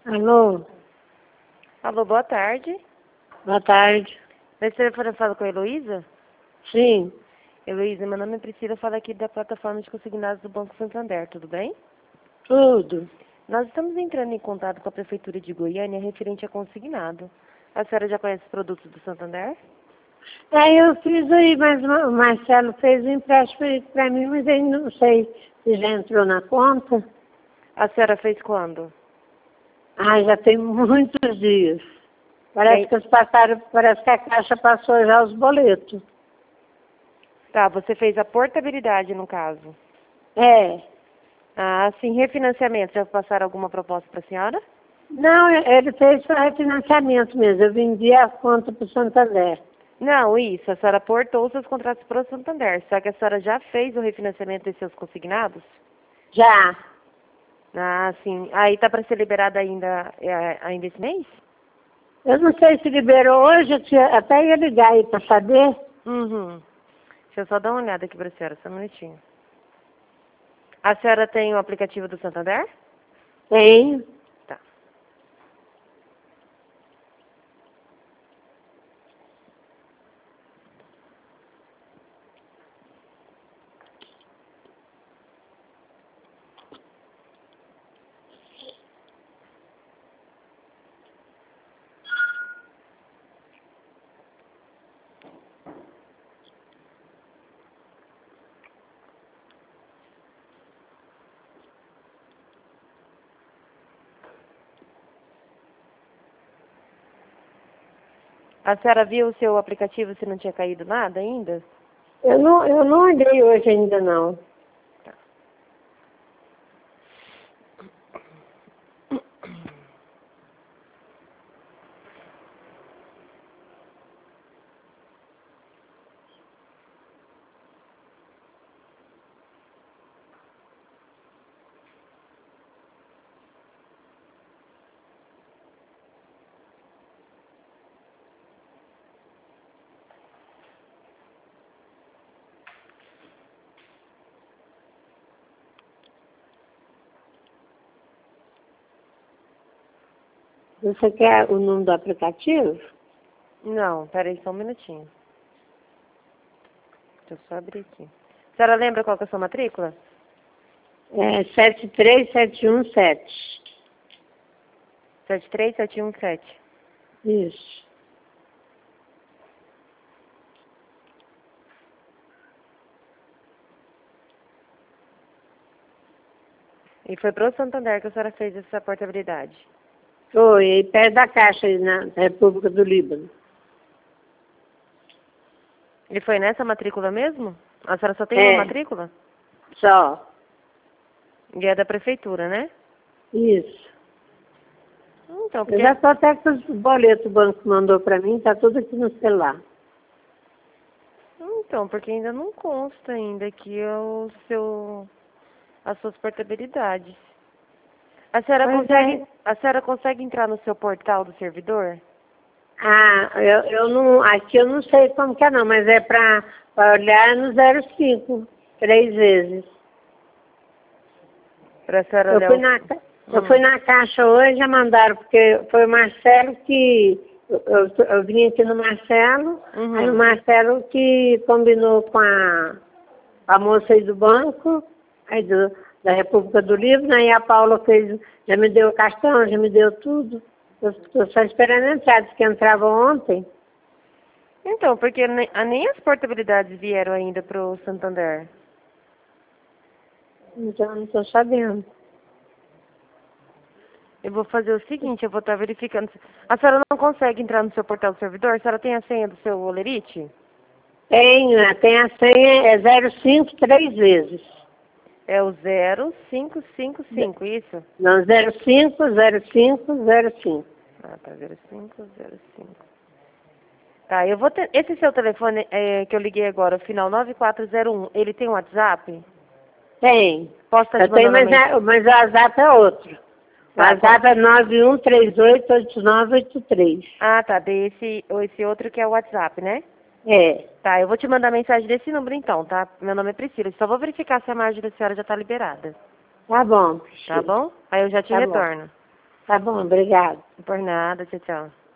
Alô, Alô, boa tarde. boa tarde. Nesse telefone eu falo com a Heloísa? Sim, Heloísa, meu nome é Priscila, eu falo aqui da plataforma de consignados do Banco Santander, tudo bem? tudo. Nós estamos entrando em contato com a Prefeitura de Goiânia referente a consignado. A senhora já conhece os produtos do Santander? Aí eu fiz aí, mas o Marcelo fez o empréstimo para mim, mas aí não sei se já entrou na conta. A senhora fez quando? Ah, já tem muitos dias. Parece Bem, que eles passaram, parece que a Caixa passou já os boletos. tá, você fez a portabilidade no caso. É. Ah, sim, refinanciamento. Já passaram alguma proposta para a senhora? Não, ele fez só refinanciamento mesmo. Eu vendi a conta para o Santander. Não, isso. A senhora portou os seus contratos para o Santander. Só que a senhora já fez o refinanciamento dos seus consignados? Já. Ah, sim. Aí tá para ser liberado ainda esse mês? Eu não sei se liberou hoje, até ia ligar aí para saber. Uhum. Deixa eu só dar uma olhada aqui para a senhora, só um minutinho. A senhora tem o aplicativo do Santander? Tem. Tá. A senhora viu o seu aplicativo se não tinha caído nada ainda? Eu não olhei hoje ainda não. Tá. Você quer o número do aplicativo? Não, peraí só um minutinho. Deixa eu só abrir aqui. A senhora lembra qual que é a sua matrícula? É 73717. 73717. Isso. E foi pro Santander que a senhora fez essa portabilidade. Foi, aí perto da Caixa, aí na República do Líbano. E foi nessa matrícula mesmo? A senhora só tem uma É, matrícula? só. E é da prefeitura, né? Isso. Então, Eu porque... já estou até com os boletos que o banco mandou para mim, está tudo aqui no celular. Então, porque ainda não consta ainda aqui as suas portabilidades. Pois é. A senhora consegue entrar no seu portal do servidor? Ah, eu não, aqui eu não sei como que é não, mas é para olhar no 05, 3 vezes. Pra senhora Eu olhar fui o... na, eu fui na Caixa hoje, já mandaram, porque foi o Marcelo que, eu vim aqui no Marcelo, aí o Uhum. Marcelo que combinou com a moça aí do banco, aí da República do Líbano, aí a Paula fez, já me deu o cartão, já me deu tudo. Eu estou só esperando entrar, disse que entrava ontem. Então, porque nem as portabilidades vieram ainda pro Santander. Então, não estou sabendo. Eu vou fazer o seguinte, eu vou estar verificando. A senhora não consegue entrar no seu portal do servidor? A senhora tem a senha do seu Olerite? Tenho, tem a senha, é 05 3 vezes. É o 0555, isso? Não, 050505. Ah, tá, 0505. Tá, eu vou ter... Esse seu telefone que eu liguei agora, o final 9401, ele tem um WhatsApp? Tem. Posso estar te Eu tenho, mandando a mensagem? mas o WhatsApp é outro. O Tá, WhatsApp é 91388983. ah, tá, esse outro que é o WhatsApp, né? É. Tá, eu vou te mandar mensagem desse número então, tá? Meu nome é Priscila. Só vou verificar se a margem da senhora já tá liberada. Tá bom, Tá Priscila. bom? Aí eu já te Tá bom. retorno. Tá bom, obrigado. Por nada, tchau, tchau.